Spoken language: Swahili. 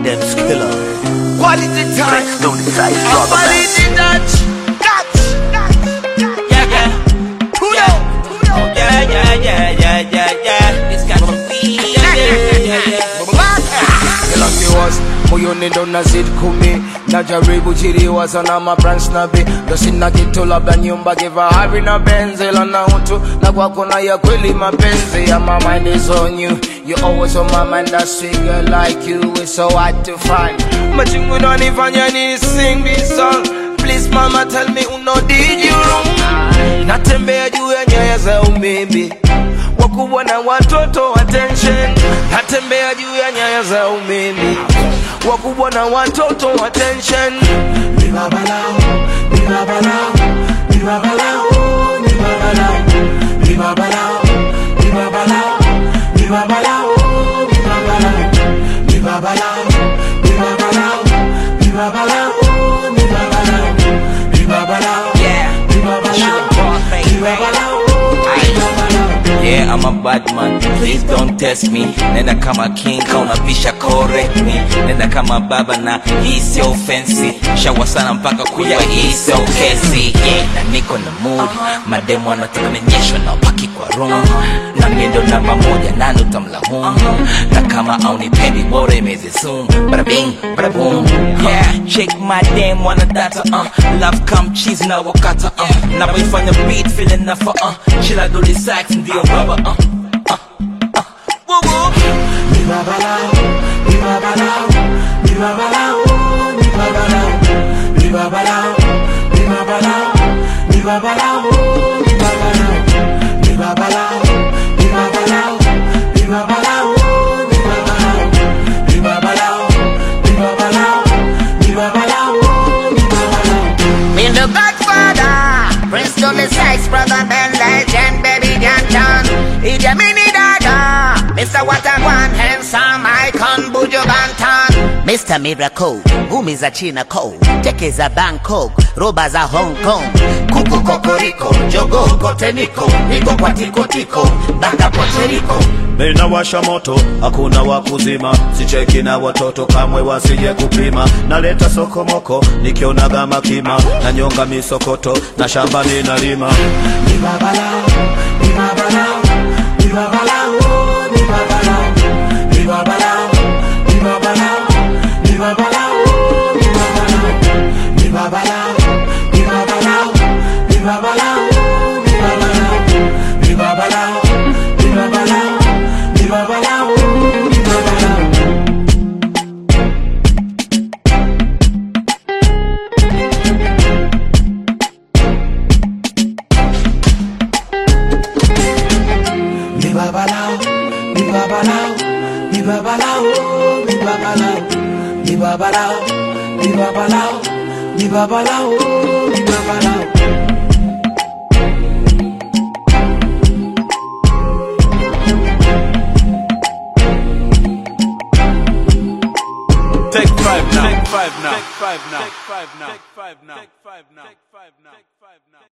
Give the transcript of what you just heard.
Debs Killer. Quality time. Let's do the size, Quality touch. Yeah, yeah. This got some weed. Moyoni dona zid kumi najaribu jiriwa sana mapranks nabi dosina kitu labda nyumba give hari na benzi lana utu na kwako na ya kweli mapenzi ya my mind is on you. You always on my mind, that's a girl like you. It's so hard to find. Machingu nanifanya ni sing this song. Please mama tell me uno did you wrong. Natembea juu ya nyaya za umeme, wakubwa na watoto attention. Natembea juu ya nyaya za umeme, wakubwa na watoto attention. Ni babalao, ni babalao, ni babalao, ni babalao, ni babalao, ni babalao, ni babalao, ni babalao, ni babalao, ni babalao, ni babalao, ni babalao, ni babalao, Yeah, ni babalao, ni babalao. yeah, I'm a bad man, please don't test me. Nenda kama king, kauna pisha correct me. Nenda kama baba na hii sio fancy. Shawa sana mpaka kuya hii sio kesi. Yeah, na niko na mood, mademu wanataka ninyeshwe na paki kwa room. Na miendo namba moja nani utamlaumu. Na kama haunipendi bora imeze soon. Bada bing, bada boom. Yeah, shake my damn wanna data love come cheese na wakata na boyfanya beat feeling na for chilla do the sax ndio baba woo woo. Ni babalao, ni babalao, ni babalao, ni babalao, ni babalao, ni babalao, ni babalao, ni babalao, ni babalao, ni babalao, ni babalao, ni babalao, ni babalao, ni babalao, ni babalao, ni babalao. Me the Godfather, Prince to the Sex, Brother Ben Legend, Baby Ganton, Ija Mini Dada, Mr. Watagwan, handsome icon, Buju Banton, Mr. Miracle, Gumi za China Code, Teke za Bangkok, Roba za Hong Kong, Kuku Kokoriko, Jogo kote niko, niko kwa tiko tiko, Baka Puerto Rico. Mina washa moto, hakuna wakuzima. Sicheki na watoto kamwe wasije kupima. Naleta sokomoko, nikionaga makima. Nanyonga misokoto, na shamba ninalima. Ni babalao, ni babalao, ni babalao, ni babalao, ni babalao, ni babalao, ni babalao, ni babalao, ni babalao, ni babalao, ni babalao, ni babalao, ni babalao, ni babalao, ni babalao, ni babalao. Ni babalao, ni babalao, ni babalao, ni babalao, ni babalao, ni babalao, ni babalao, ni babalao. Take five now. Take five now. Take five now. Take five now. Take five now. Take five now.